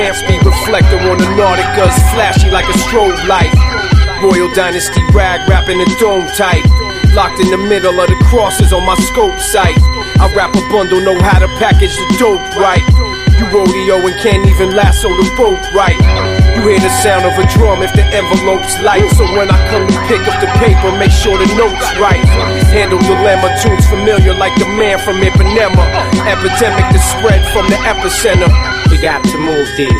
Amps be reflector on the Nauticas, flashy like a strobe light. Royal Dynasty rag, rapping the dome tight. Locked in the middle of the crosses on my scope sight. I rap a bundle, know how to package the dope right. You rodeo and can't even lasso the rope right. You hear the sound of a drum if the envelope's light. So when I come to pick up the paper, make sure the note's right. Handle dilemma, tunes familiar like the man from Ipanema. Epidemic to spread from the epicenter. We got to move these